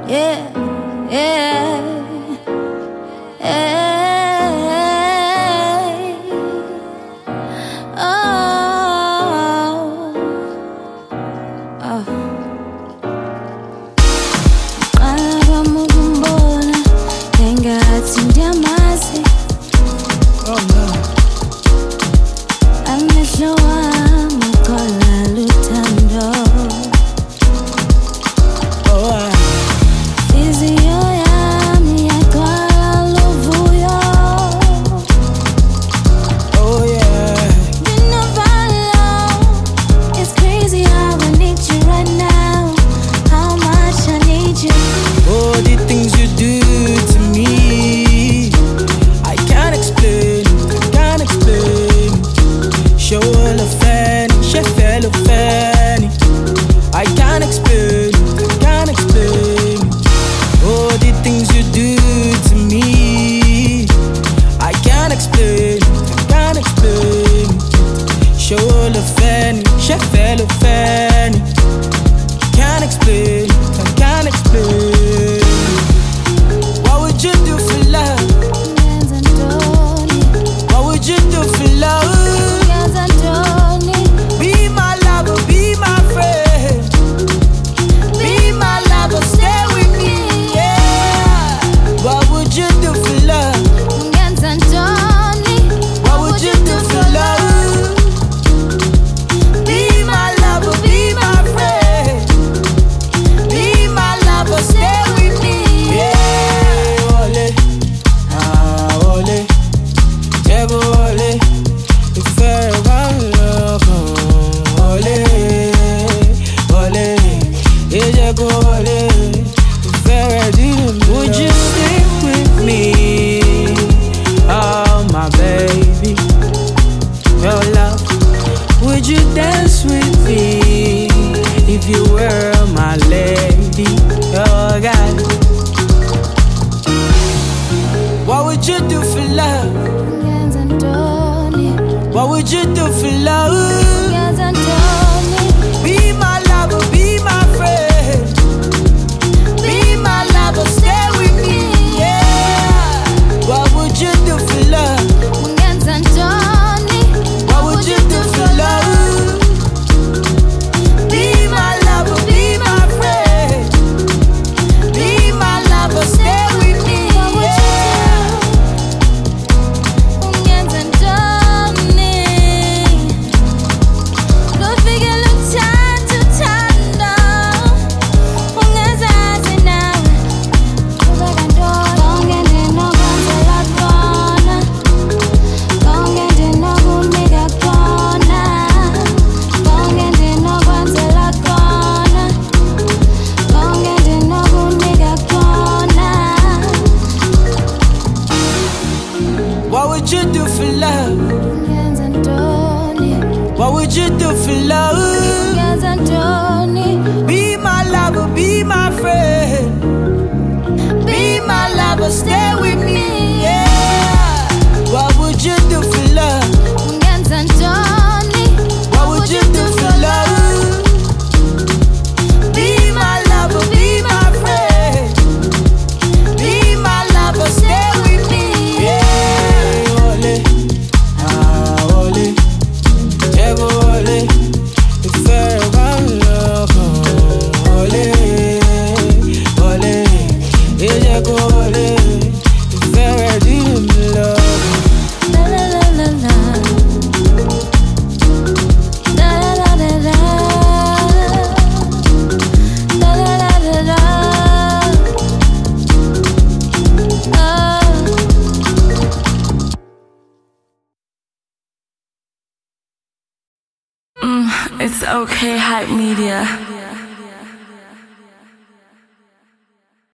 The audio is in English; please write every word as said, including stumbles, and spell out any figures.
yeah, yeah, hey, oh, oh. Qalaba mukumbona engathi ndiyamazi. Oh no. Amehlo wami akhola luthando. Oh, I Inhliziyo yami yagcwala luvuyo. Oh yeah. Been a while, it's crazy how I need you right now. How much I need you. Oh, the things you do to me, I can't explain, can't explain. Show all of fan, she fell of fanny. I can't explain, can't explain. Oh, the things you do to me, I can't explain, can't explain. Show all of fanny, she fell of fanny. Can't explain, I can't explain. What would you do for love? Yes, Antoni, What would you do for love? yes, Antoni. Be my lover, be my friend. Be my lover, stay with me, yeah. What would you do for love? Yes, Antoni. What would you do for love? Be my lover, be my friend. Be my lover, stay with me, yeah. Ole, ah ole, Jebo ole, ìfẹ́ wa ń lọ́kàn. Ole, ole, Ejeko ole, ìfẹ́ rẹ̀ dínú mi. Would you stay with me? Oh my baby, your love. Would you dance with me if you were my lady? Oh God. What would you do for love? Yes, Antoni. What would you do for love? Yes, Antoni. Be my lover, be my friend. Be my lover, stay with me, yeah. What would you do for love? Yes, Antoni. What would you do for love? Be my lover, be my friend. Be my lover, stay with me, yeah. Yes, Antoni. Lufike luthanda uthando. Ungazazi nawe ubeka ntoni. Konke ndinokwenzela kona. Konke ndinokunika kona. Konke ndinokwenzela kona. Konke ndinokunika kona. What would you do for love? Yes, Antoni. What would you do for love? Yes, Antoni. Be my lover, be my friend. Be my lover, stay with me, yeah. What would you do for love? Yes, Antoni. What would you do for love? Be my lover, be my friend. Be my lover, stay with me, yeah. Ole, ah ole, Jebo ole, ìfẹ́ wa ń lọ́kàn. Ole, ole, Ejeko ole, ìfẹ́ rẹ̀ dínú mi lọ́kàn. La la la la la. La la la la la. La la la la la. Oh. It's okay, Hype Media.